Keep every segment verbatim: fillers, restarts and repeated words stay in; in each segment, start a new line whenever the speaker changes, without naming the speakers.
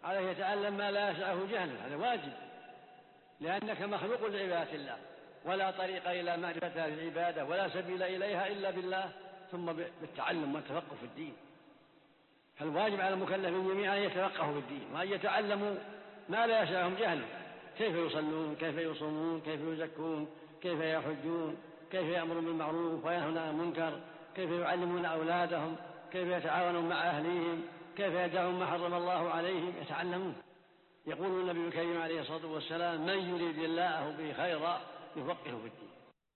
عليه يتعلم ما لا يسعه جهله، هذا واجب، لأنك مخلوق لعبادة الله، ولا طريق إلى معرفة هذه العبادة ولا سبيل إليها إلا بالله، ثم بالتعلم والتفقه في الدين. فالواجب على المكلفين جميعا أن يتفقهوا في الدين وأن يتعلموا ما لا يسعهم جهله، كيف يصلون، كيف يصومون، كيف يزكون، كيف يحجون، كيف يأمرون بالمعروف وينهون عن المنكر، كيف يعلمون أولادهم، كيف يتعاونون مع أهليهم، كيف يدعون ما حرم الله عليهم، يتعلمون. يقول النبي الكريم عليه الصلاة والسلام: من يريد الله به خيرا يفقهه في الدين.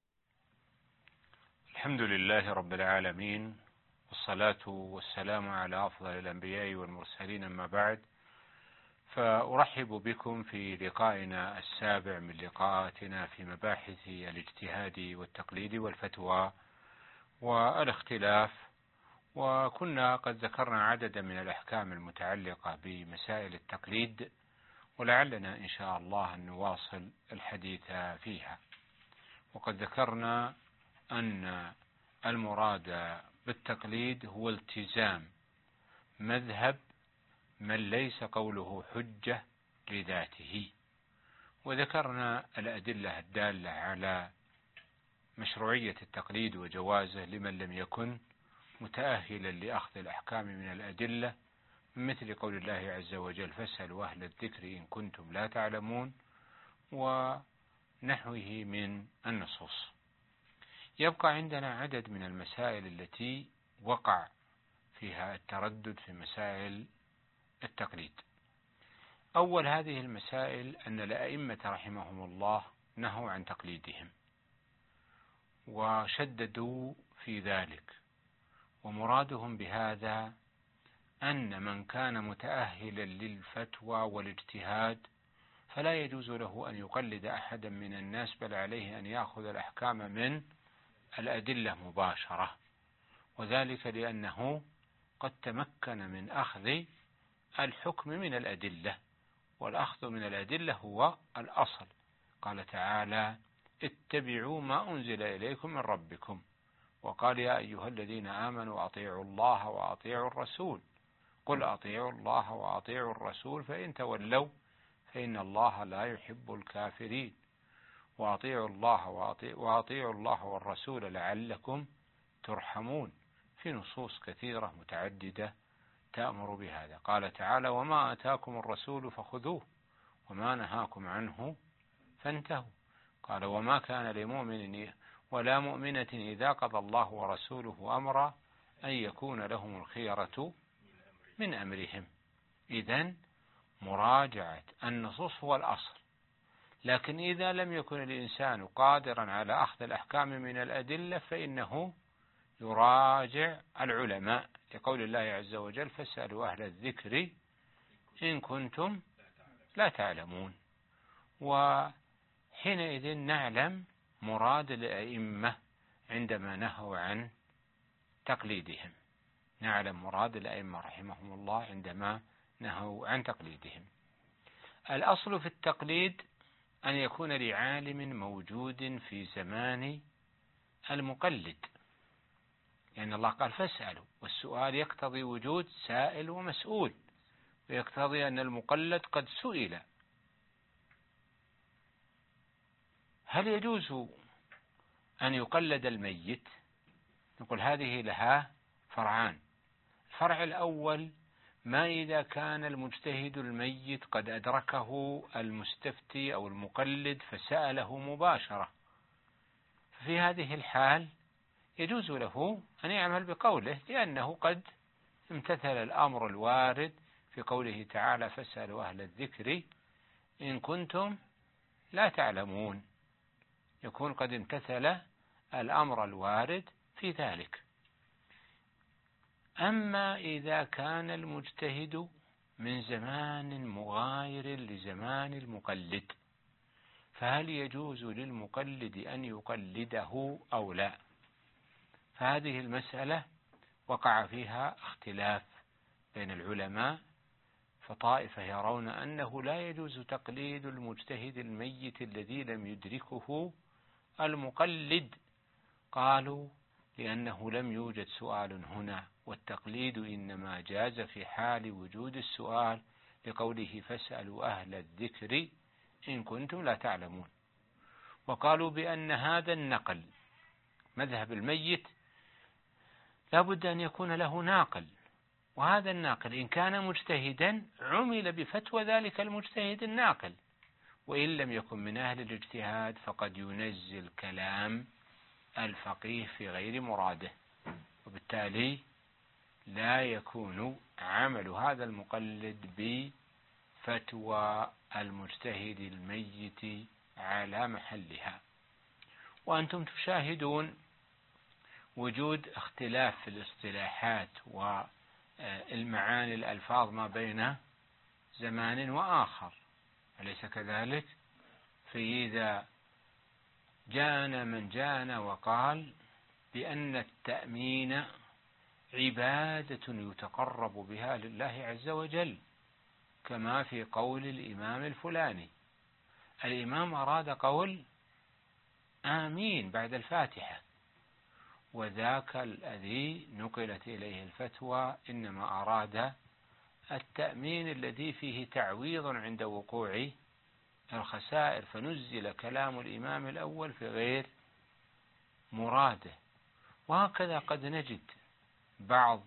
الحمد لله رب العالمين، والصلاة والسلام على أفضل الأنبياء والمرسلين، أما بعد، فأرحب بكم في لقائنا السابع من لقاءاتنا في مباحث الاجتهاد والتقليد والفتوى والاختلاف. وكنا قد ذكرنا عددا من الأحكام المتعلقة بمسائل التقليد، ولعلنا إن شاء الله أن نواصل الحديث فيها. وقد ذكرنا أن المراد بالتقليد هو التزام مذهب من ليس قوله حجة لذاته، وذكرنا الأدلة الدالة على مشروعية التقليد وجوازه لمن لم يكن متأهلا لأخذ الأحكام من الأدلة، مثل قول الله عز وجل: فاسألوا أهل الذكر إن كنتم لا تعلمون، ونحوه من النصوص. يبقى عندنا عدد من المسائل التي وقع فيها التردد في مسائل التقليد. أول هذه المسائل أن الأئمة رحمهم الله نهوا عن تقليدهم وشددوا في ذلك، ومرادهم بهذا أن من كان متأهلا للفتوى والاجتهاد فلا يجوز له أن يقلد أحدا من الناس، بل عليه أن يأخذ الأحكام من الأدلة مباشرة، وذلك لأنه قد تمكن من أخذ الحكم من الأدلة، والأخذ من الأدلة هو الأصل. قال تعالى: اتبعوا ما أنزل إليكم من ربكم، وقال: يا أيها الذين آمنوا أطيعوا الله وأطيعوا الرسول، قل أطيعوا الله وأطيعوا الرسول فإن تولوا فإن الله لا يحب الكافرين، وأطيعوا الله وأطيعوا الله والرسول لعلكم ترحمون، في نصوص كثيرة متعددة تأمر بهذا. قال تعالى: وما آتاكم الرسول فخذوه وما نهاكم عنه فانتهوا. قال: وما كان لمؤمن ولا مؤمنة إذا قضى الله ورسوله أمرا أن يكون لهم الخيرة من أمرهم. إذن مراجعة النصوص هو الأصل، لكن إذا لم يكن الإنسان قادرا على أخذ الأحكام من الأدلة فإنه يراجع العلماء، لقول الله عز وجل: فاسألوا أهل الذكر إن كنتم لا تعلمون. وحينئذ نعلم مراد الأئمة عندما نهوا عن تقليدهم، نعلم مراد الأئمة رحمهم الله عندما نهوا عن تقليدهم. الأصل في التقليد أن يكون لعالم موجود في زمان المقلد، لأن الله قال: فاسألوا، والسؤال يقتضي وجود سائل ومسؤول، ويقتضي أن المقلد قد سئل. هل يجوز أن يقلد الميت؟ نقول هذه لها فرعان. الفرع الأول: ما إذا كان المجتهد الميت قد أدركه المستفتي أو المقلد فسأله مباشرة، ففي هذه الحال يجوز له أن يعمل بقوله، لأنه قد امتثل الأمر الوارد في قوله تعالى: فاسألوا أهل الذكر إن كنتم لا تعلمون، يكون قد امتثل الأمر الوارد في ذلك. أما إذا كان المجتهد من زمان مغاير لزمان المقلد، فهل يجوز للمقلد أن يقلده أو لا؟ فهذه المسألة وقع فيها اختلاف بين العلماء، فطائفة يرون أنه لا يجوز تقليد المجتهد الميت الذي لم يدركه المقلد، قالوا لأنه لم يوجد سؤال هنا، والتقليد إنما جاز في حال وجود السؤال، لقوله فاسألوا أهل الذكر إن كنتم لا تعلمون. وقالوا بأن هذا النقل مذهب الميت لا بد أن يكون له ناقل، وهذا الناقل إن كان مجتهدا عمل بفتوى ذلك المجتهد الناقل، وإن لم يكن من أهل الاجتهاد فقد ينزل كلام الفقيه في غير مراده، وبالتالي لا يكون عمل هذا المقلد بفتوى المجتهد الميت على محلها. وأنتم تشاهدون وجود اختلاف في الاصطلاحات والمعاني الألفاظ ما بين زمان وآخر، أليس كذلك؟ فإذا جاءنا من جاءنا وقال بأن التأمين عبادة يتقرب بها لله عز وجل، كما في قول الإمام الفلاني، الإمام أراد قول آمين بعد الفاتحة، وذاك الذي نقلت إليه الفتوى إنما أراد التأمين الذي فيه تعويض عند وقوع الخسائر، فنزل كلام الإمام الأول في غير مراده. وهكذا قد نجد بعض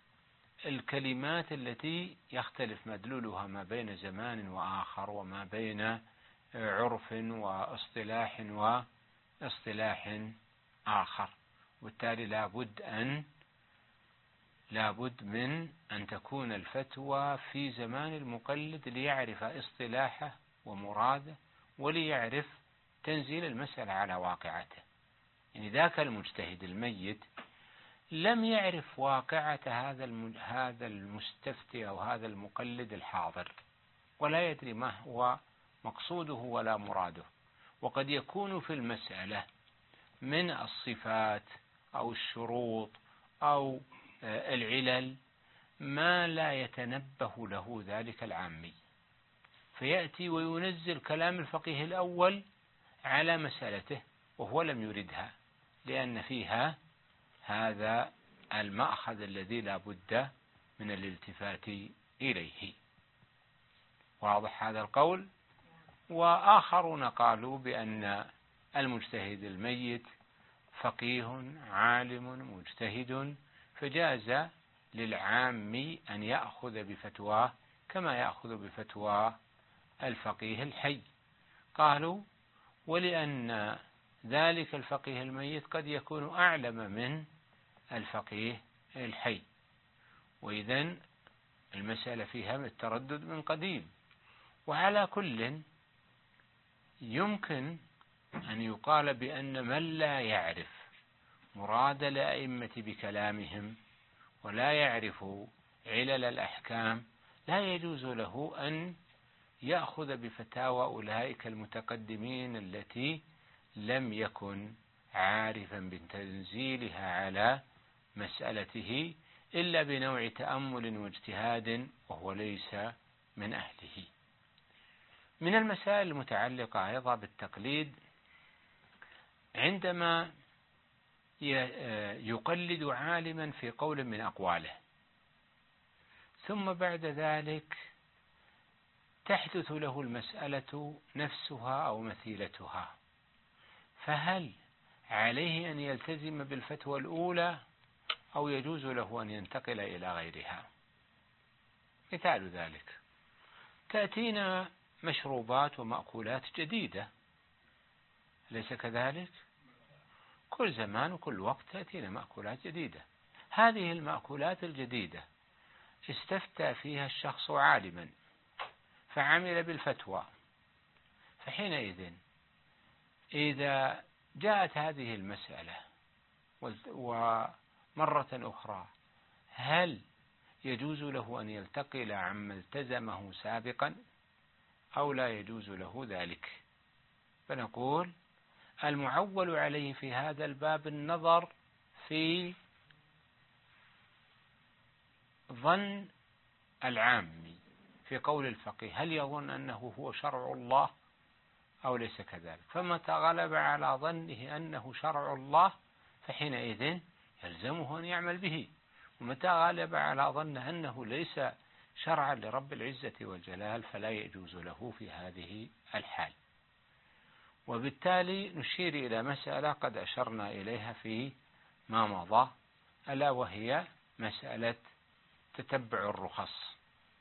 الكلمات التي يختلف مدلولها ما بين زمان وآخر، وما بين عرف واصطلاح واصطلاح آخر، وبالتالي لابد أن لابد من أن تكون الفتوى في زمان المقلد ليعرف اصطلاحه ومراده، وليعرف تنزيل المسألة على واقعته. يعني ذاك المجتهد الميت لم يعرف واقعة هذا هذا المستفتي أو هذا المقلد الحاضر، ولا يدري ما هو مقصوده ولا مراده، وقد يكون في المسألة من الصفات أو الشروط أو العلل ما لا يتنبه له ذلك العامي، فيأتي وينزل كلام الفقيه الأول على مسألته وهو لم يردها، لأن فيها هذا المأخذ الذي لا بد من الالتفات إليه. واضح هذا القول؟ وآخرون قالوا بأن المجتهد الميت فقيه عالم مجتهد، فجاز للعام أن يأخذ بفتواه كما يأخذ بفتوى الفقيه الحي. قالوا ولأن ذلك الفقيه الميت قد يكون أعلم من الفقيه الحي، وإذن المسألة فيها التردد من قديم. وعلى كل يمكن أن يقال بأن من لا يعرف مراد الأئمة بكلامهم ولا يعرف علل الأحكام لا يجوز له أن يأخذ بفتاوى أولئك المتقدمين التي لم يكن عارفا بتنزيلها على مسألته إلا بنوع تأمل واجتهاد وهو ليس من أهله. من المسائل المتعلقة أيضا بالتقليد عندما يقلد عالما في قول من أقواله، ثم بعد ذلك تحدث له المسألة نفسها أو مثيلتها، فهل عليه أن يلتزم بالفتوى الأولى أو يجوز له أن ينتقل إلى غيرها؟ مثال ذلك تأتينا مشروبات ومأكولات جديدة، ليس كذلك؟ كل زمان وكل وقت تأتينا مأكولات جديدة. هذه المأكولات الجديدة استفتى فيها الشخص عالما فعمل بالفتوى، فحينئذ إذا جاءت هذه المسألة ومرة أخرى هل يجوز له أن ينتقل عما التزمه سابقا أو لا يجوز له ذلك؟ فنقول المعول عليه في هذا الباب النظر في ظن العامي في قول الفقيه، هل يظن أنه هو شرع الله أو ليس كذلك؟ فمتى غلب على ظنه أنه شرع الله فحينئذ يلزمه أن يعمل به، ومتى غلب على ظنه أنه ليس شرعا لرب العزة والجلال فلا يجوز له في هذه الحال. وبالتالي نشير إلى مسألة قد أشرنا إليها في ما مضى، ألا وهي مسألة تتبع الرخص.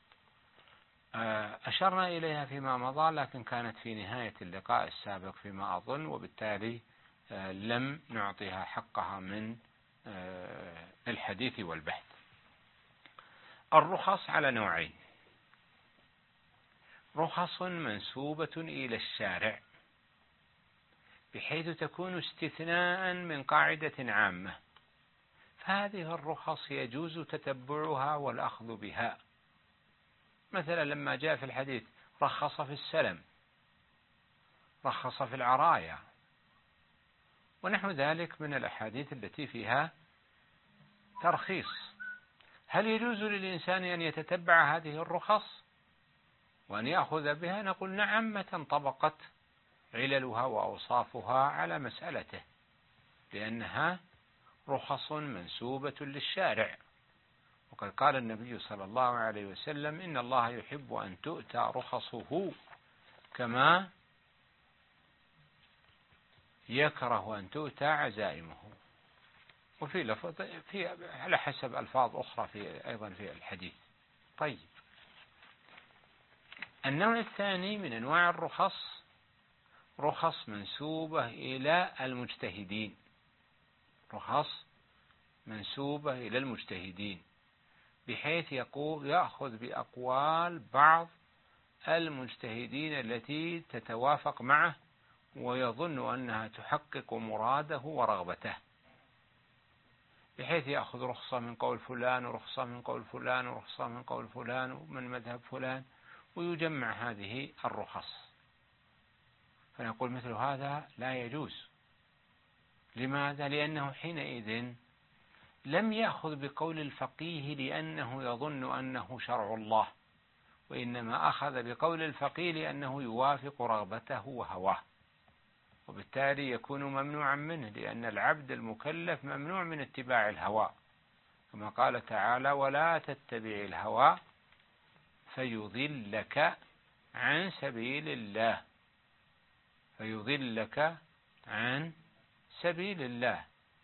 أشرنا إليها فيما مضى لكن كانت في نهاية اللقاء السابق فيما أظن، وبالتالي لم نعطيها حقها من الحديث والبحث. الرخص على نوعين: رخص منسوبة إلى الشارع بحيث تكون استثناء من قاعدة عامة، فهذه الرخص يجوز تتبعها والأخذ بها. مثلا لما جاء في الحديث رخص في السلم، رخص في العرايا، ونحو ذلك من الأحاديث التي فيها ترخيص. هل يجوز للإنسان أن يتتبع هذه الرخص وأن يأخذ بها؟ نقول نعم، متى انطبقت عللها وأوصافها على مسألته، لأنها رخص منسوبة للشارع. وقد قال النبي صلى الله عليه وسلم: إن الله يحب أن تؤتى رخصه كما يكره أن تؤتى عزائمه. وفي لفظ في على حسب ألفاظ أخرى في أيضا في الحديث. طيب، النوع الثاني من أنواع الرخص رخص منسوبة إلى المجتهدين، رخص منسوبة إلى المجتهدين بحيث يقول يأخذ بأقوال بعض المجتهدين التي تتوافق معه ويظن أنها تحقق مراده ورغبته، بحيث يأخذ رخصة من قول فلان ورخصة من قول فلان ورخصة من قول فلان ومن مذهب فلان، ويجمع هذه الرخص. فنقول مثل هذا لا يجوز. لماذا؟ لأنه حينئذ لم يأخذ بقول الفقيه لأنه يظن أنه شرع الله، وإنما أخذ بقول الفقيه لأنه يوافق رغبته وهواه، وبالتالي يكون ممنوعا منه، لأن العبد المكلف ممنوع من اتباع الهوى، كما قال تعالى: ولا تتبع الهوى فيضلك عن سبيل الله، فيضلك عن سبيل الله.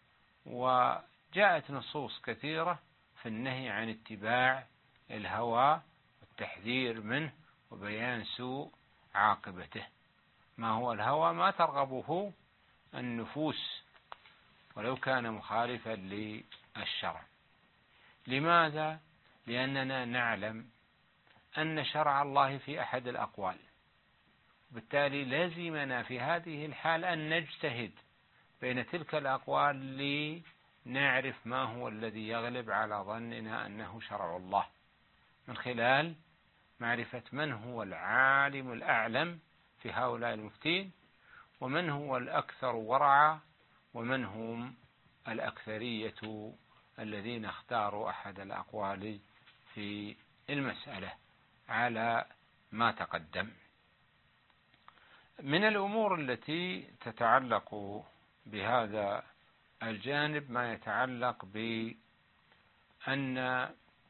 وجاءت نصوص كثيرة في النهي عن اتباع الهوى والتحذير منه وبيان سوء عاقبته. ما هو الهوى؟ ما ترغبه النفوس ولو كان مخالفا للشرع. لماذا؟ لأننا نعلم أن شرع الله في أحد الأقوال، بالتالي لازمنا في هذه الحال أن نجتهد بين تلك الأقوال لنعرف ما هو الذي يغلب على ظننا أنه شرع الله، من خلال معرفة من هو العالم الأعلم في هؤلاء المفتين، ومن هو الأكثر ورعا، ومن هم الأكثرية الذين اختاروا أحد الأقوال في المسألة على ما تقدم. من الأمور التي تتعلق بهذا الجانب ما يتعلق بأن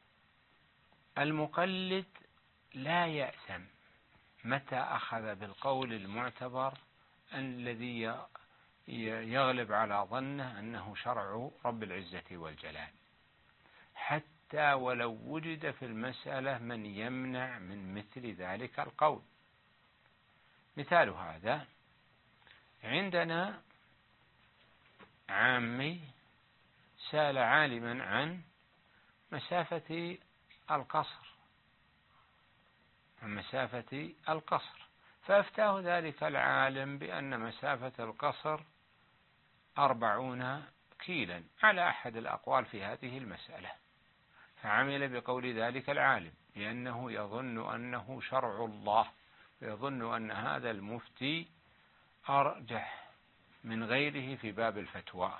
المقلد لا يأثم متى أخذ بالقول المعتبر الذي يغلب على ظنه أنه شرع رب العزة والجلال، حتى ولو وجد في المسألة من يمنع من مثل ذلك القول. مثال هذا: عندنا عامي سأل عالما عن مسافة القصر عن مسافة القصر فأفتاه ذلك العالم بأن مسافة القصر أربعون كيلا على أحد الأقوال في هذه المسألة، فعمل بقول ذلك العالم لأنه يظن أنه شرع الله، ويظن أن هذا المفتي أرجح من غيره في باب الفتوى.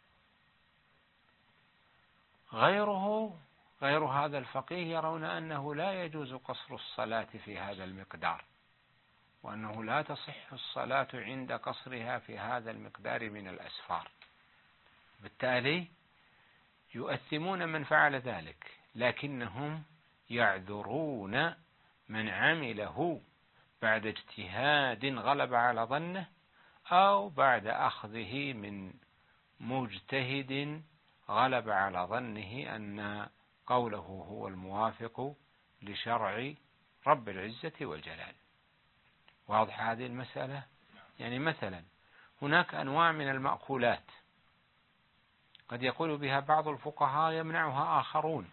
غيره غير هذا الفقيه يرون أنه لا يجوز قصر الصلاة في هذا المقدار، وأنه لا تصح الصلاة عند قصرها في هذا المقدار من الأسفار، بالتالي يؤثمون من فعل ذلك، لكنهم يعذرون من عمله بعد اجتهاد غلب على ظنه أو بعد أخذه من مجتهد غلب على ظنه أن قوله هو الموافق لشرع رب العزة والجلال. واضح هذه المسألة؟ يعني مثلا هناك أنواع من المأكولات قد يقول بها بعض الفقهاء يمنعها آخرون،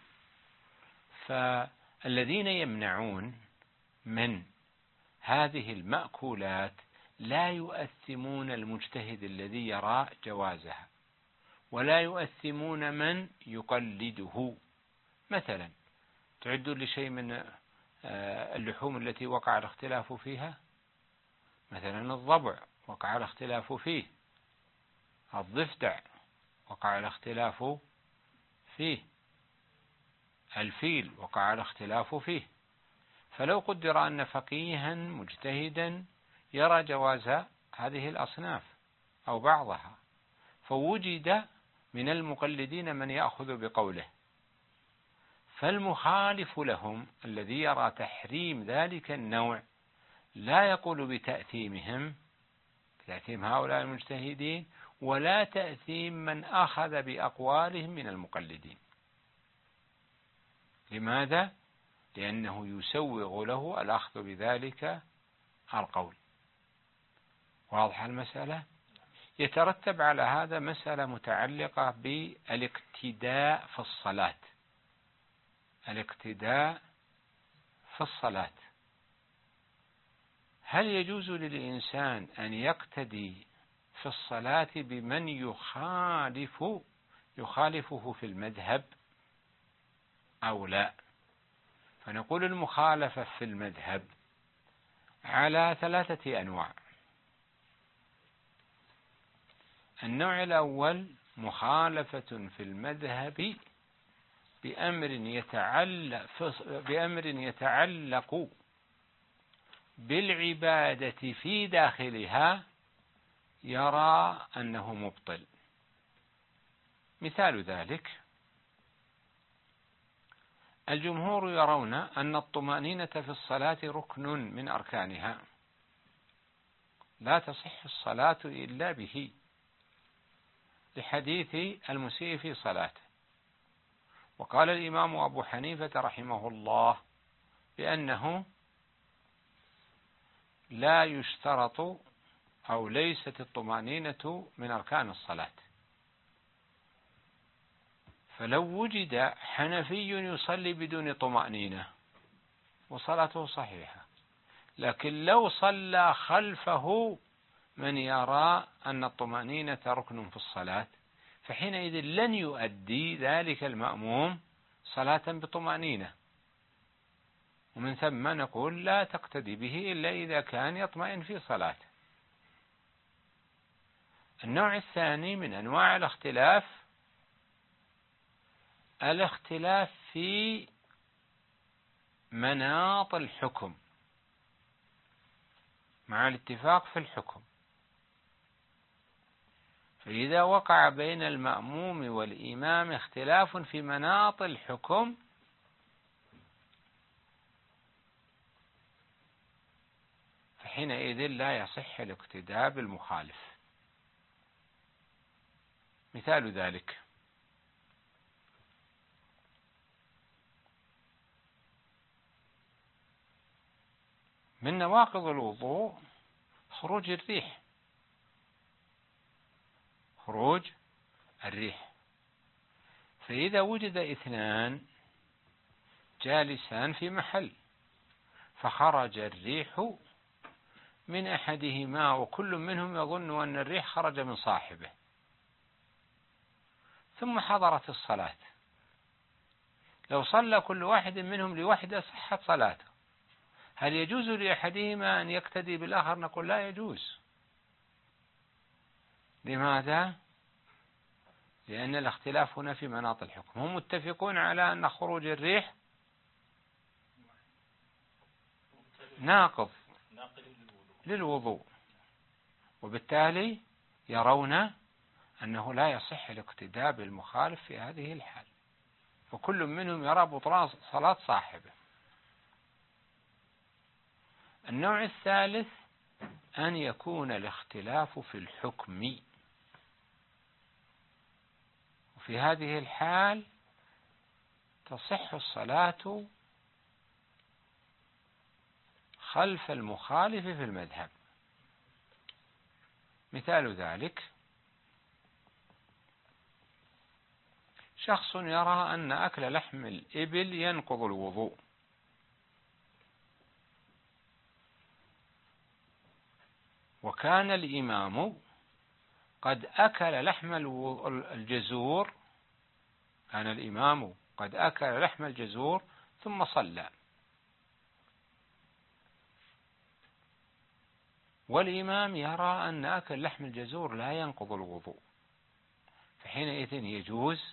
فالذين يمنعون من هذه المأكولات لا يؤثمون المجتهد الذي يرى جوازها ولا يؤثمون من يقلده. مثلا تعد لشيء من اللحوم التي وقع الاختلاف فيها، مثلا الضبع وقع الاختلاف فيه، الضفدع وقع الاختلاف فيه، الفيل وقع الاختلاف فيه. فلو قدر أن فقيها مجتهدا يرى جواز هذه الأصناف أو بعضها، فوجد من المقلدين من يأخذ بقوله، فالمخالف لهم الذي يرى تحريم ذلك النوع لا يقول بتأثيمهم، تأثيم هؤلاء المجتهدين، ولا تأثيم من أخذ بأقوالهم من المقلدين. لماذا؟ لأنه يسوغ له الأخذ بذلك القول. واضح المسألة؟ يترتب على هذا مسألة متعلقة بالاقتداء في الصلاة. الاقتداء في الصلاة، هل يجوز للإنسان أن يقتدي في الصلاة بمن يخالف يخالفه في المذهب أو لا؟ فنقول المخالفة في المذهب على ثلاثة أنواع. النوع الأول مخالفة في المذهب بأمر يتعلق بأمر يتعلق بالعبادة في داخلها يرى أنه مبطل. مثال ذلك الجمهور يرون أن الطمأنينة في الصلاة ركن من أركانها، لا تصح الصلاة إلا به، لحديث المسيء في صلاته. وقال الإمام أبو حنيفة رحمه الله بأنه لا يشترط أو ليست الطمأنينة من أركان الصلاة. فلو وجد حنفي يصلي بدون طمأنينة وصلاته صحيحة، لكن لو صلى خلفه من يرى أن الطمأنينة ركن في الصلاة، فحينئذ لن يؤدي ذلك المأموم صلاة بطمأنينة، ومن ثم نقول لا تقتدي به إلا إذا كان يطمئن في صلاته. النوع الثاني من أنواع الاختلاف الاختلاف في مناط الحكم مع الاتفاق في الحكم. فإذا وقع بين المأموم والإمام اختلاف في مناط الحكم فحينئذ لا يصح الاقتداء بالمخالف. مثال ذلك من نواقض الوضوء خروج الريح، خروج الريح. فإذا وجد اثنان جالسان في محل فخرج الريح من أحدهما وكل منهم يظن أن الريح خرج من صاحبه، ثم حضرت الصلاة، لو صلى كل واحد منهم لوحده صحت صلاته. هل يجوز لأحدهما أن يقتدي بالآخر؟ نقول لا يجوز. لماذا؟ لأن الاختلاف هنا في مناط الحكم. هم متفقون على أن خروج الريح ناقض للوضوء، وبالتالي يرون أنه لا يصح الاقتداء بالمخالف في هذه الحال. وكل منهم يرى بطلان صلاة صاحبه. النوع الثالث أن يكون الاختلاف في الحكم، وفي هذه الحال تصح الصلاة خلف المخالف في المذهب. مثال ذلك شخص يرى أن أكل لحم الإبل ينقض الوضوء، وكان الإمام قد أكل لحم الجزور كان الإمام قد أكل لحم الجزور ثم صلى، والإمام يرى أن أكل لحم الجزور لا ينقض الوضوء، فحينئذ يجوز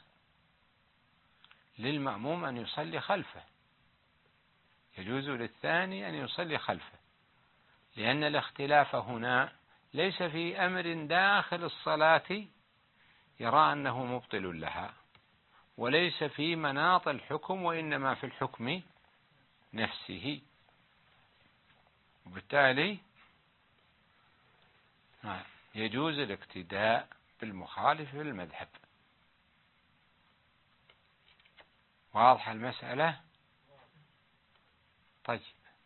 للمأموم أن يصلي خلفه، يجوز للثاني أن يصلي خلفه، لأن الاختلاف هنا ليس في أمر داخل الصلاة يرى أنه مبطل لها، وليس في مناط الحكم، وإنما في الحكم نفسه، وبالتالي يجوز الاقتداء بالمخالف في المذهب. واضحة المسألة؟ طيب،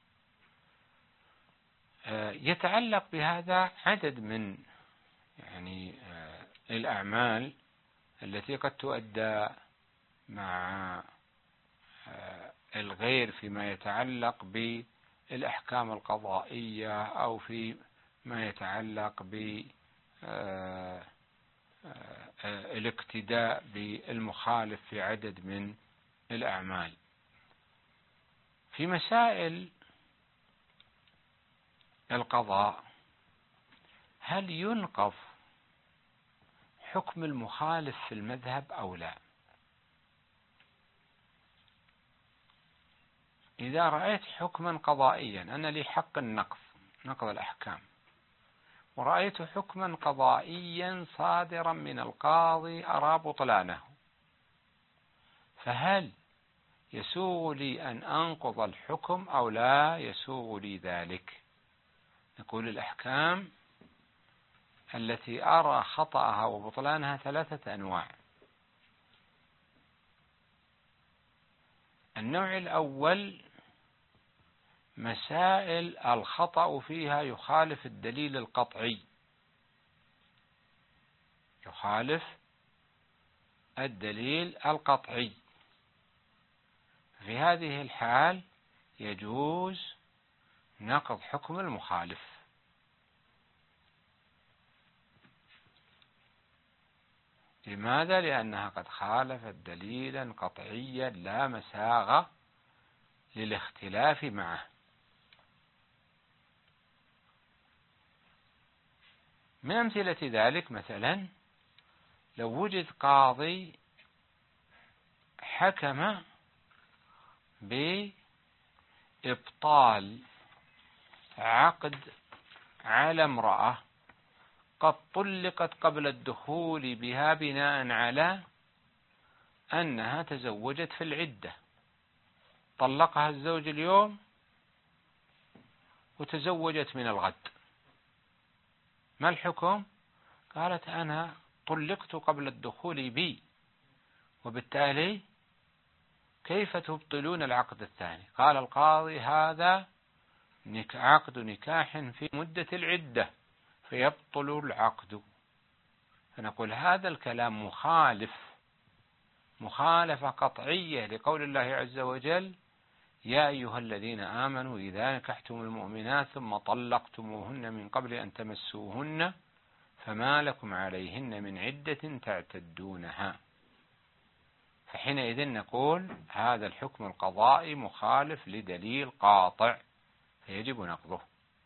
يتعلق بهذا عدد من يعني الأعمال التي قد تؤدى مع الغير فيما يتعلق بالأحكام القضائية أو في ما يتعلق بالاقتداء بالمخالف في عدد من الأعمال. في مسائل القضاء هل ينقض حكم المخالف في المذهب أو لا؟ إذا رأيت حكما قضائيا، أنا لي حق النقض نقض الأحكام، ورأيت حكما قضائيا صادرا من القاضي أرى بطلانه، فهل يسوغ لي أن أنقض الحكم أو لا يسوغ لي ذلك؟ نقول الأحكام التي أرى خطأها وبطلانها ثلاثة أنواع. النوع الأول مسائل الخطأ فيها يخالف الدليل القطعي، يخالف الدليل القطعي، في هذه الحال يجوز نقض حكم المخالف. لماذا؟ لأنها قد خالفت دليلا قطعيا لا مساغ للاختلاف معه. من أمثلة ذلك مثلا لو وجد قاضي حكم بإبطال عقد على امرأة قد طلقت قبل الدخول بها بناء على أنها تزوجت في العدة، طلقها الزوج اليوم وتزوجت من الغد، ما الحكم؟ قالت أنا طلقت قبل الدخول بي، وبالتالي كيف تبطلون العقد الثاني؟ قال القاضي هذا عقد نكاح في مدة العدة فيبطل العقد. فنقول هذا الكلام مخالف مخالفة قطعية لقول الله عز وجل يا أيها الذين آمنوا إذا نكحتم المؤمنات ثم طلقتموهن من قبل أن تمسوهن فما لكم عليهن من عدة تعتدونها. فحينئذ نقول هذا الحكم القضائي مخالف لدليل قاطع فيجب نقضه.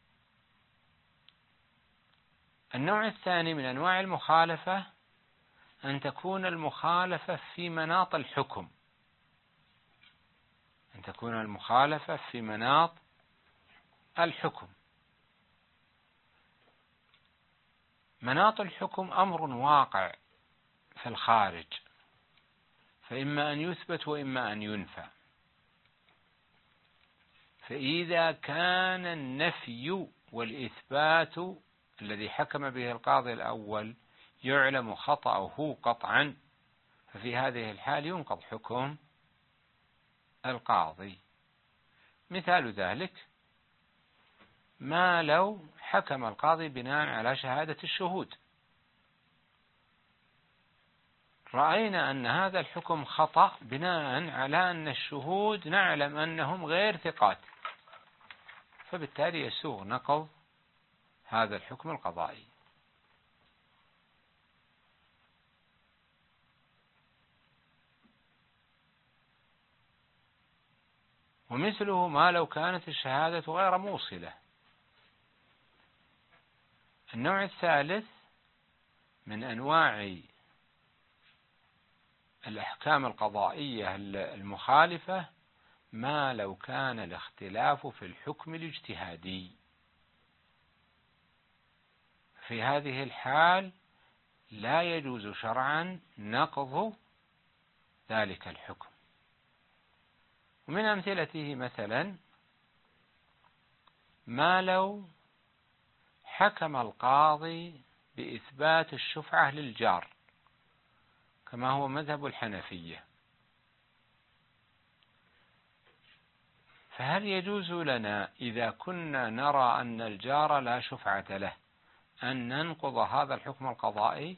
النوع الثاني من أنواع المخالفة أن تكون المخالفة في مناط الحكم، أن تكون المخالفة في مناط الحكم. مناط الحكم أمر واقع في الخارج، فإما أن يثبت وإما أن ينفى. فإذا كان النفي والإثبات الذي حكم به القاضي الأول يعلم خطأه قطعا، ففي هذه الحال ينقض حكم القاضي. مثال ذلك ما لو حكم القاضي بناء على شهادة الشهود، رأينا أن هذا الحكم خطأ بناء على أن الشهود نعلم أنهم غير ثقات، فبالتالي يسوغ نقض هذا الحكم القضائي. ومثله ما لو كانت الشهادة غير موصلة. النوع الثالث من أنواع الأحكام القضائية المخالفة ما لو كان الاختلاف في الحكم الاجتهادي. في هذه الحال لا يجوز شرعا نقض ذلك الحكم. ومن أمثلته مثلا ما لو حكم القاضي بإثبات الشفعة للجار كما هو مذهب الحنفية، فهل يجوز لنا إذا كنا نرى أن الجار لا شفعة له أن ننقض هذا الحكم القضائي؟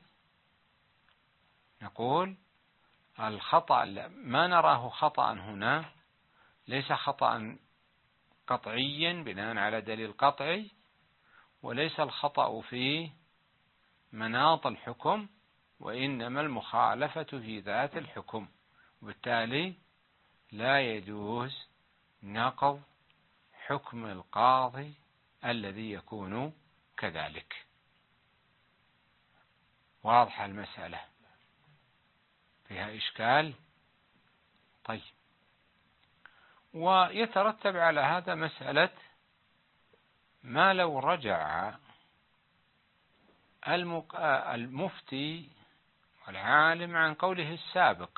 نقول الخطأ ما نراه خطأ هنا ليس خطأ قطعيا بناء على دليل قطعي، وليس الخطأ في مناط الحكم، وإنما المخالفة في ذات الحكم، وبالتالي لا يجوز نقض حكم القاضي الذي يكون كذلك. واضحة المسألة؟ فيها إشكال؟ طيب. ويترتب على هذا مسألة ما لو رجع المفتي والعالم عن قوله السابق،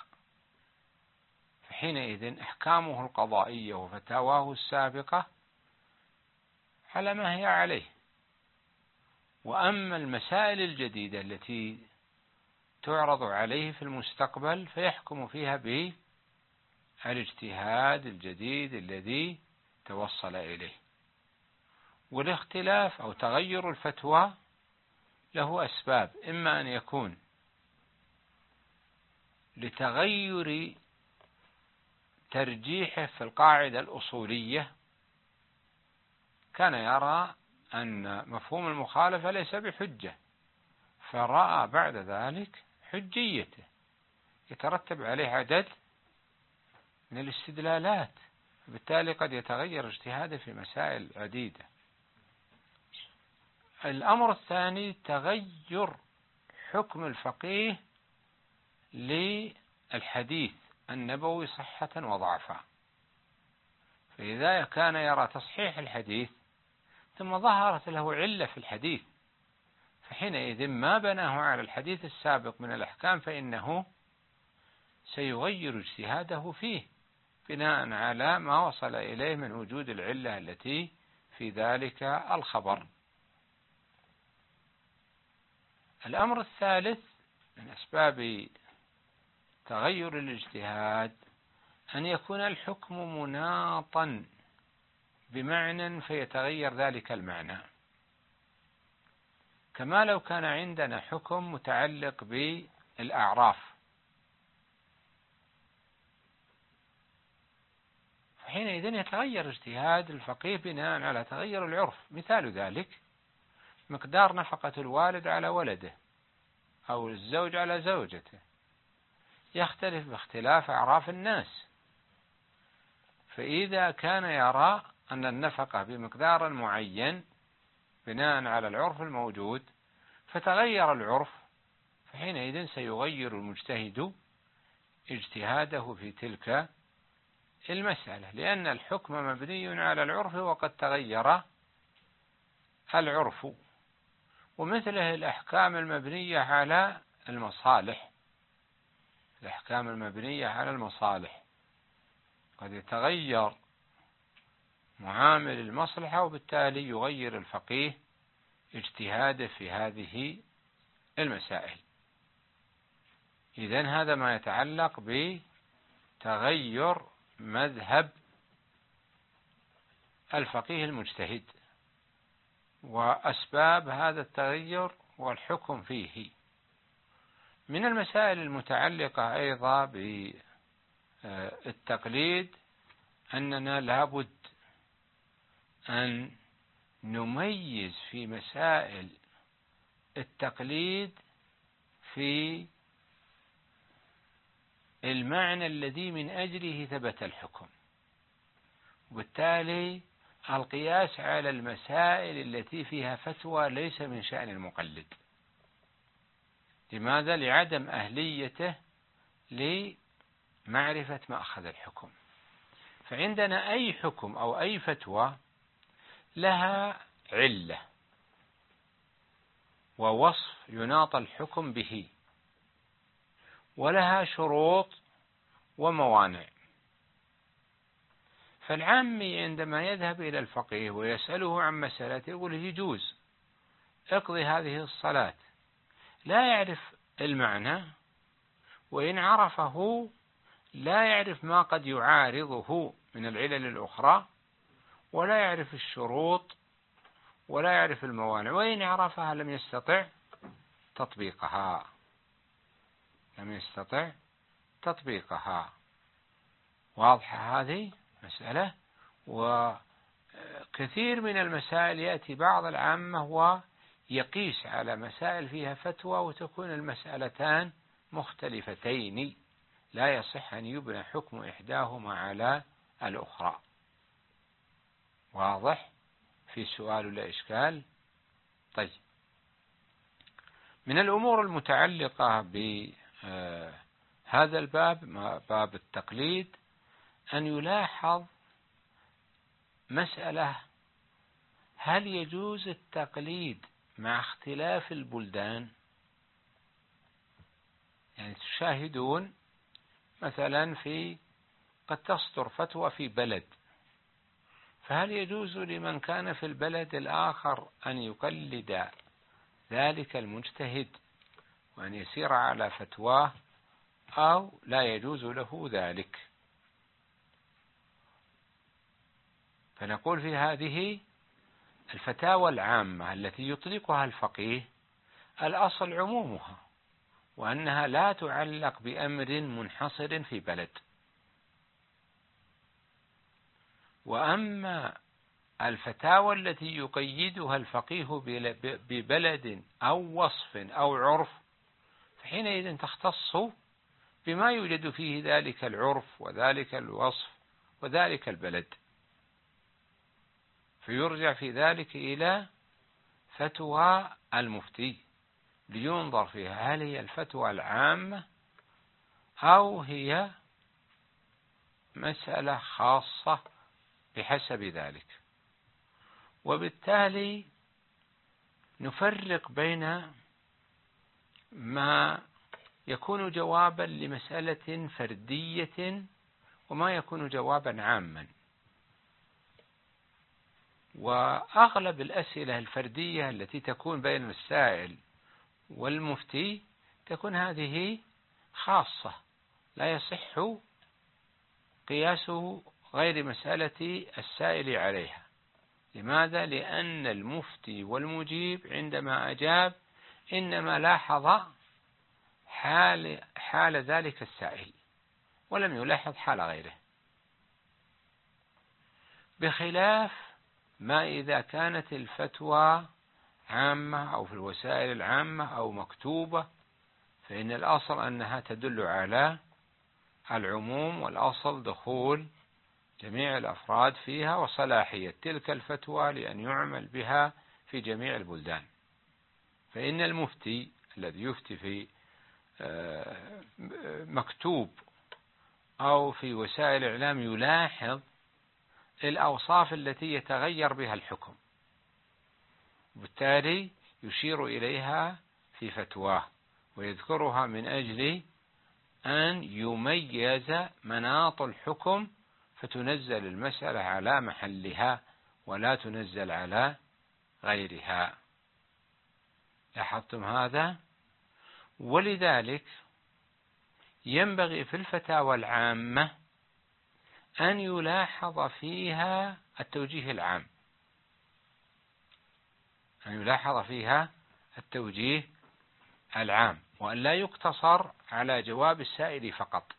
فحينئذ أحكامه القضائية وفتاواه السابقة على ما هي عليه، وأما المسائل الجديدة التي تعرض عليه في المستقبل فيحكم فيها بالاجتهاد الجديد الذي توصل إليه. والاختلاف أو تغير الفتوى له أسباب، إما أن يكون لتغير ترجيحه في القاعدة الأصولية، كان يرى أن مفهوم المخالفة ليس بحجة فرأى بعد ذلك حجيته، يترتب عليه عدد من الاستدلالات، بالتالي قد يتغير اجتهاده في مسائل عديدة. الأمر الثاني تغير حكم الفقيه للحديث النبوي صحة وضعفا، فإذا كان يرى تصحيح الحديث ثم ظهرت له علة في الحديث، فحينئذ ما بناه على الحديث السابق من الأحكام فإنه سيغير اجتهاده فيه بناء على ما وصل إليه من وجود العلة التي في ذلك الخبر. الأمر الثالث من أسباب تغير الاجتهاد أن يكون الحكم مناطا بمعنى فيتغير ذلك المعنى، كما لو كان عندنا حكم متعلق بالأعراف، فحينئذ يتغير اجتهاد الفقيه بناء على تغير العرف. مثال ذلك مقدار نفقة الوالد على ولده أو الزوج على زوجته يختلف باختلاف أعراف الناس، فإذا كان يرى أن النفقة بمقدار معين بناء على العرف الموجود فتغير العرف، فحينئذ سيغير المجتهد اجتهاده في تلك المسألة، لأن الحكم مبني على العرف وقد تغير العرف. ومثله الأحكام المبنية على المصالح، الأحكام المبنية على المصالح، قد يتغير معامل المصلحة وبالتالي يغير الفقيه اجتهاده في هذه المسائل. إذن هذا ما يتعلق بتغير مذهب الفقيه المجتهد وأسباب هذا التغير والحكم فيه. من المسائل المتعلقة أيضا بالتقليد أننا لابد أن نميز في مسائل التقليد في المعنى الذي من أجله ثبت الحكم، وبالتالي القياس على المسائل التي فيها فتوى ليس من شأن المقلد. لماذا؟ لعدم أهليته لمعرفة مأخذ الحكم. فعندنا أي حكم أو أي فتوى لها علة ووصف يناط الحكم به، ولها شروط وموانع. فالعامي عندما يذهب إلى الفقيه ويسأله عن مسألة يقول يجوز اقضي هذه الصلاة، لا يعرف المعنى، وإن عرفه لا يعرف ما قد يعارضه من العلل الأخرى، ولا يعرف الشروط، ولا يعرف الموانع، وإن عرفها لم يستطع تطبيقها لم يستطع تطبيقها. واضحة هذه مسألة. وكثير من المسائل يأتي بعض العامة ويقيس على مسائل فيها فتوى وتكون المسألتان مختلفتين، لا يصح أن يبنى حكم إحداهما على الأخرى. واضح؟ في سؤال ولا إشكال؟ طيب، من الأمور المتعلقة بهذا الباب، باب التقليد، أن يلاحظ مسألة: هل يجوز التقليد مع اختلاف البلدان؟ يعني تشاهدون مثلا في قد تصدر فتوى في بلد، فهل يجوز لمن كان في البلد الآخر أن يقلد ذلك المجتهد وأن يسير على فتواه، أو لا يجوز له ذلك؟ فنقول في هذه الفتاوى العامة التي يطلقها الفقيه الأصل عمومها، وأنها لا تعلق بأمر منحصر في بلد. وأما الفتاوى التي يقيدها الفقيه ببلد أو وصف أو عرف، فحينئذ تختص بما يوجد فيه ذلك العرف وذلك الوصف وذلك البلد، فيرجع في ذلك إلى فتوى المفتي لينظر فيها هل هي الفتوى العامة أو هي مسألة خاصة بحسب ذلك. وبالتالي نفرق بين ما يكون جوابا لمسألة فردية وما يكون جوابا عاما. وأغلب الأسئلة الفردية التي تكون بين السائل والمفتي تكون هذه خاصة، لا يصح قياسه غير مسألة السائل عليها. لماذا؟ لأن المفتي والمجيب عندما أجاب إنما لاحظ حال, حال ذلك السائل ولم يلاحظ حال غيره، بخلاف ما إذا كانت الفتوى عامة أو في الوسائل العامة أو مكتوبة، فإن الأصل أنها تدل على العموم، والأصل دخول جميع الأفراد فيها وصلاحية تلك الفتوى لأن يعمل بها في جميع البلدان. فإن المفتي الذي يفتي في مكتوب أو في وسائل الإعلام يلاحظ الأوصاف التي يتغير بها الحكم، بالتالي يشير إليها في فتواه ويذكرها من أجل أن يميز مناط الحكم فتنزل المسألة على محلها ولا تنزل على غيرها. لاحظتم هذا؟ ولذلك ينبغي في الفتاوى العامة أن يلاحظ فيها التوجيه العام، أن يلاحظ فيها التوجيه العام، وأن لا يقتصر على جواب السائل فقط،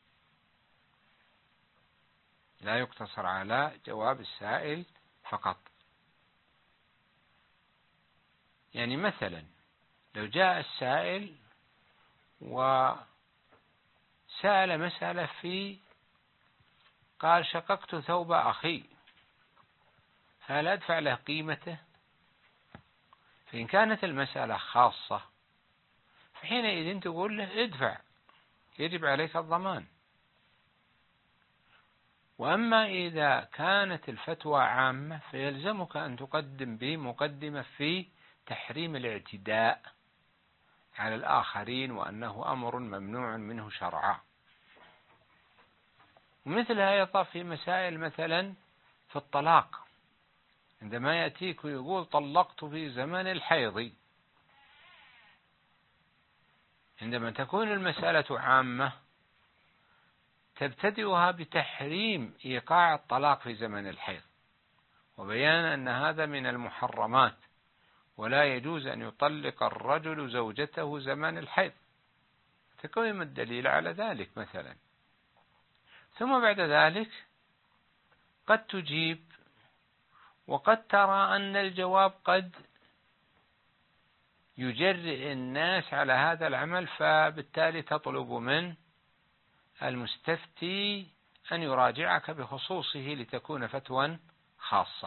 لا يقتصر على جواب السائل فقط. يعني مثلا لو جاء السائل وسأل مسألة في قال شققت ثوب أخي، هل أدفع له قيمته؟ فإن كانت المسألة خاصة فحينئذ تقول له ادفع، يجب عليك الضمان. وأما إذا كانت الفتوى عامة فيلزمك أن تقدم بمقدمة في تحريم الاعتداء على الآخرين وأنه أمر ممنوع منه شرعا. ومثلها يطاف في مسائل مثلا في الطلاق، عندما يأتيك ويقول طلقت في زمن الحيض، عندما تكون المسألة عامة تبتدئها بتحريم إيقاع الطلاق في زمن الحيض وبيان أن هذا من المحرمات ولا يجوز أن يطلق الرجل زوجته زمن الحيض، تقوم الدليل على ذلك مثلا. ثم بعد ذلك قد تجيب وقد ترى أن الجواب قد يجرئ الناس على هذا العمل، فبالتالي تطلب من المستفتي أن يراجعك بخصوصه لتكون فتوى خاصة.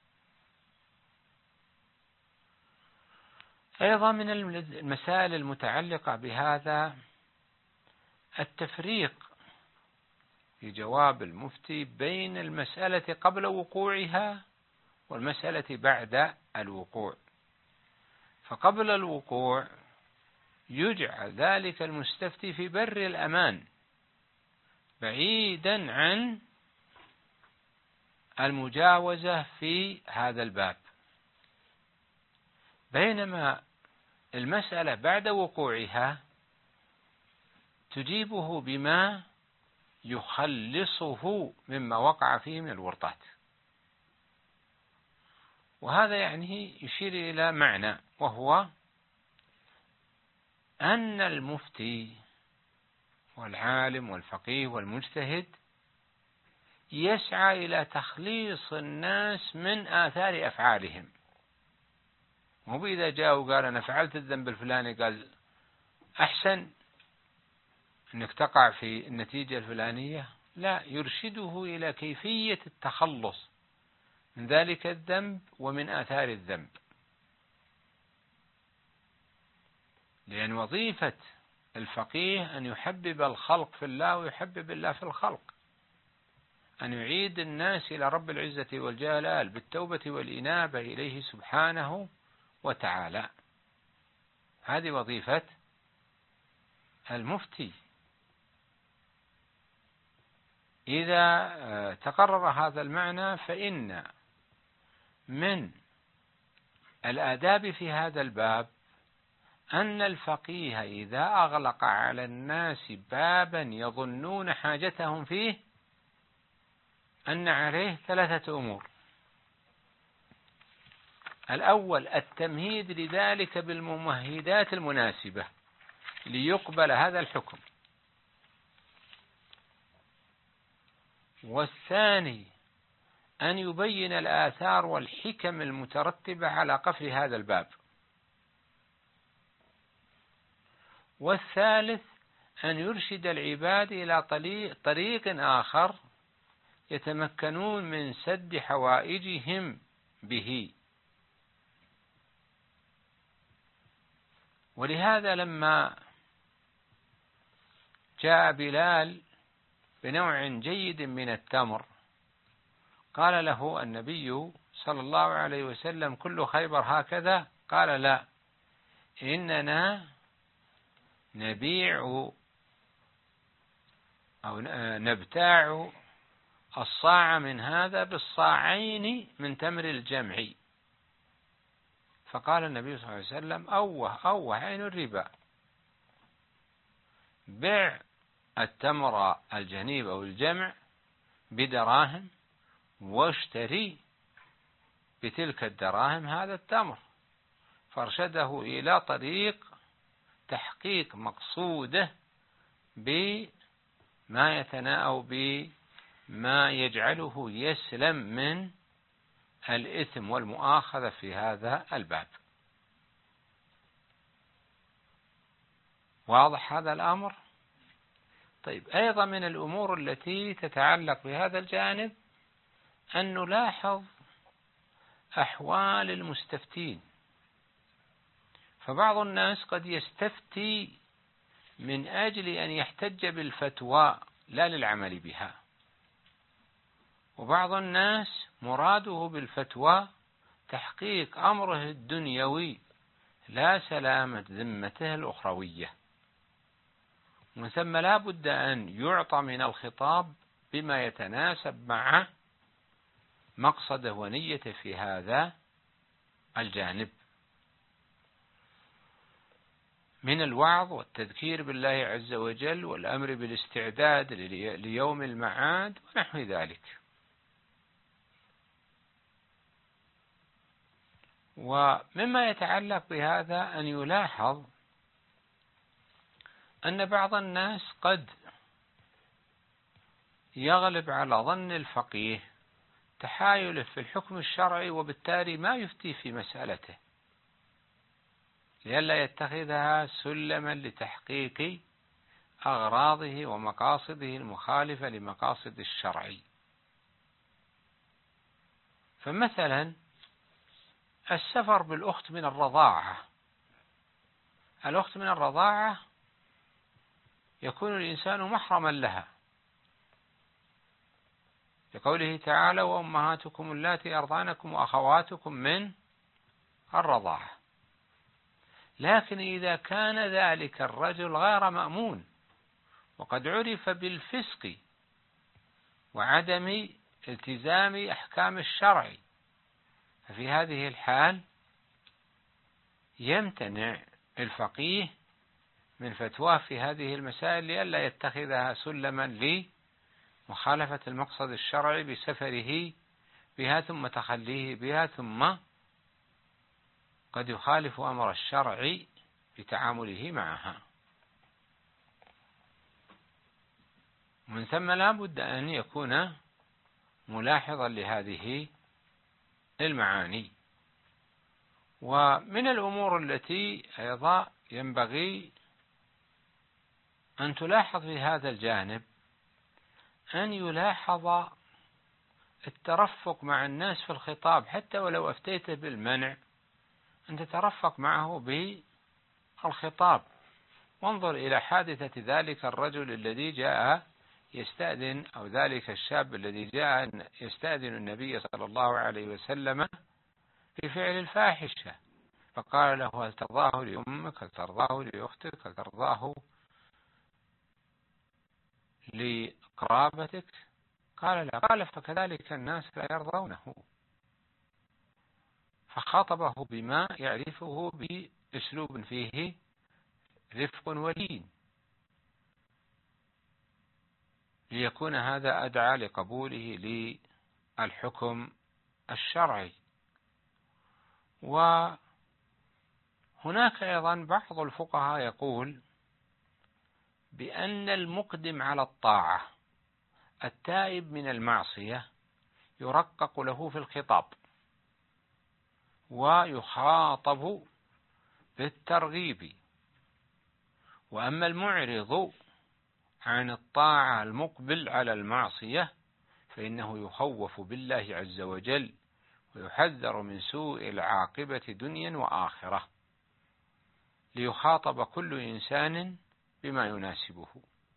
أيضا من المسائل المتعلقة بهذا التفريق في جواب المفتي بين المسألة قبل وقوعها والمسألة بعد الوقوع. فقبل الوقوع يجعل ذلك المستفتي في بر الأمان بعيدا عن المجاوزة في هذا الباب، بينما المسألة بعد وقوعها تجيبه بما يخلصه مما وقع فيه من الورطات. وهذا يعني يشير إلى معنى، وهو أن المفتي والعالم والفقيه والمجتهد يسعى إلى تخليص الناس من آثار أفعالهم. مو بإذا جاء وقال أنا فعلت الذنب الفلاني قال أحسن أنك تقع في النتيجة الفلانية، لا، يرشده إلى كيفية التخلص من ذلك الذنب ومن آثار الذنب. لأن وظيفة الفقيه أن يحبب الخلق في الله ويحبب الله في الخلق، أن يعيد الناس إلى رب العزة والجلال بالتوبة والإنابة إليه سبحانه وتعالى. هذه وظيفة المفتي. إذا تقرر هذا المعنى فإن من الآداب في هذا الباب أن الفقيه إذا أغلق على الناس بابا يظنون حاجتهم فيه أن عليه ثلاثة أمور. الأول التمهيد لذلك بالممهدات المناسبة ليقبل هذا الحكم. والثاني أن يبين الآثار والحكم المترتبة على قفل هذا الباب. والثالث أن يرشد العباد إلى طريق آخر يتمكنون من سد حوائجهم به. ولهذا لما جاء بلال بنوع جيد من التمر قال له النبي صلى الله عليه وسلم كل خيبر هكذا؟ قال لا، إننا نبيع أو نبتاع الصاع من هذا بالصاعين من تمر الجمع. فقال النبي صلى الله عليه وسلم: أوه أوه عين الربا، بع التمر الجنيب أو الجمع بدراهم واشتري بتلك الدراهم هذا التمر. فارشده إلى طريق تحقيق مقصوده بما يتناء بما يجعله يسلم من الإثم والمؤاخذة في هذا الباب. واضح هذا الأمر؟ طيب، أيضا من الأمور التي تتعلق بهذا الجانب أن نلاحظ أحوال المستفتين. فبعض الناس قد يستفتي من أجل أن يحتج بالفتوى لا للعمل بها، وبعض الناس مراده بالفتوى تحقيق أمره الدنيوي لا سلامة ذمته الأخروية. ومن ثم لا بد أن يعطى من الخطاب بما يتناسب مع مقصده ونيته في هذا الجانب من الوعظ والتذكير بالله عز وجل والأمر بالاستعداد ليوم المعاد ونحو ذلك. ومما يتعلق بهذا أن يلاحظ أن بعض الناس قد يغلب على ظن الفقيه تحايله في الحكم الشرعي، وبالتالي ما يفتي في مسألته لئلا يتخذها سلما لتحقيق أغراضه ومقاصده المخالفة لمقاصد الشرع. فمثلا السفر بالأخت من الرضاعة، الأخت من الرضاعة يكون الإنسان محرما لها لقوله تعالى: وأمهاتكم اللاتي أرضعنكم وأخواتكم من الرضاعة. لكن إذا كان ذلك الرجل غير مأمون وقد عرف بالفسق وعدم التزام أحكام الشرع، ففي هذه الحال يمتنع الفقيه من فتواه في هذه المسائل لئلا يتخذها سلما لمخالفة المقصد الشرعي بسفره بها ثم تخليه بها، ثم قد يخالف أمر الشرع بتعامله معها. من ثم لا بد أن يكون ملاحظا لهذه المعاني. ومن الأمور التي أيضا ينبغي أن تلاحظ في هذا الجانب أن يلاحظ الترفق مع الناس في الخطاب، حتى ولو أفتيته بالمنع أن تترفق معه بالخطاب. وانظر إلى حادثة ذلك الرجل الذي جاء يستأذن، أو ذلك الشاب الذي جاء يستأذن النبي صلى الله عليه وسلم في فعل الفاحشة، فقال له: هل ترضاه لأمك؟ هل ترضاه لأختك؟ هل ترضاه لقرابتك؟ قال لا. قال: فكذلك الناس لا يرضونه. فخاطبه بما يعرفه بأسلوب فيه رفق ولين، ليكون هذا أدعى لقبوله للحكم الشرعي. وهناك أيضا بعض الفقهاء يقول بأن المقدم على الطاعة التائب من المعصية يرقق له في الخطاب ويخاطب بالترغيب، وأما المعرض عن الطاعة المقبل على المعصية فإنه يخوف بالله عز وجل ويحذر من سوء العاقبة دنيا وآخرة، ليخاطب كل إنسان بما يناسبه.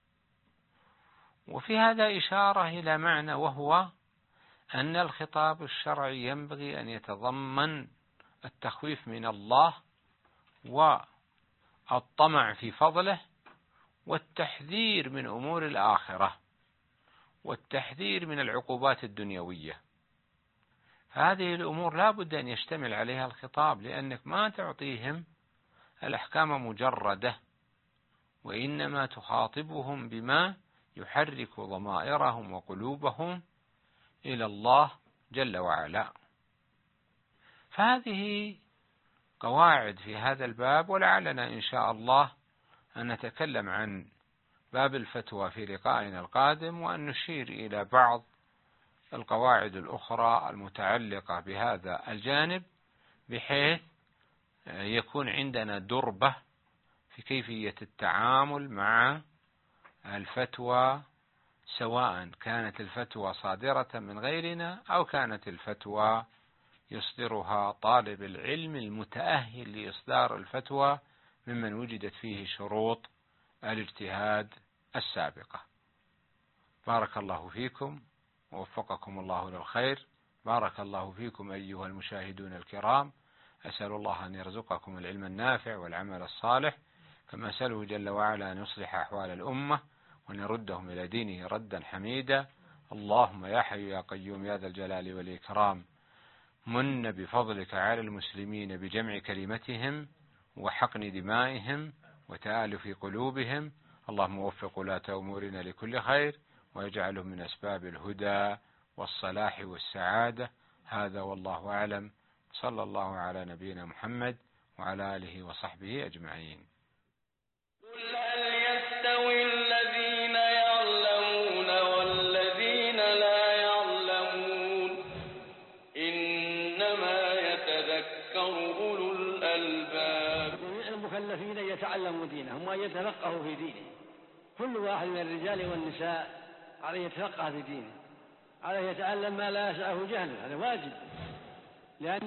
وفي هذا إشارة إلى معنى، وهو أن الخطاب الشرعي ينبغي أن يتضمن التخويف من الله والطمع في فضله والتحذير من أمور الآخرة والتحذير من العقوبات الدنيوية. فهذه الأمور لا بد أن يشتمل عليها الخطاب، لأنك ما تعطيهم الأحكام مجردة، وإنما تخاطبهم بما يحرك ضمائرهم وقلوبهم إلى الله جل وعلا. فهذه قواعد في هذا الباب، ولعلنا إن شاء الله أن نتكلم عن باب الفتوى في لقائنا القادم، وأن نشير إلى بعض القواعد الأخرى المتعلقة بهذا الجانب، بحيث يكون عندنا دربة في كيفية التعامل مع الفتوى، سواء كانت الفتوى صادرة من غيرنا أو كانت الفتوى يصدرها طالب العلم المتأهل لإصدار الفتوى ممن وجدت فيه شروط الاجتهاد السابقة. بارك الله فيكم ووفقكم الله للخير. بارك الله فيكم أيها المشاهدون الكرام. أسأل الله أن يرزقكم العلم النافع والعمل الصالح، كما أسأله جل وعلا أن يصلح أحوال الأمة وأن يردهم إلى دينه ردا حميدا. اللهم يا حي يا قيوم يا ذا الجلال والإكرام، من بفضلك على المسلمين بجمع كلمتهم وحقن دمائهم وتآلف قلوبهم. اللهم وفق ولاة أمورنا لكل خير، ويجعلهم من أسباب الهدى والصلاح والسعادة. هذا والله أعلم. صلى الله على نبينا محمد وعلى آله وصحبه أجمعين.
قل هل يستوي الذين يعلمون والذين لا يعلمون؟ إنما يتذكر أولو الألباب.
المكلفين يتعلموا دينهم وأن يتفقهوا في دينه. كل واحد من الرجال والنساء عليه يتفقه في دينه، عليه يتعلم ما لا يسعه جهله، هذا واجب، لأن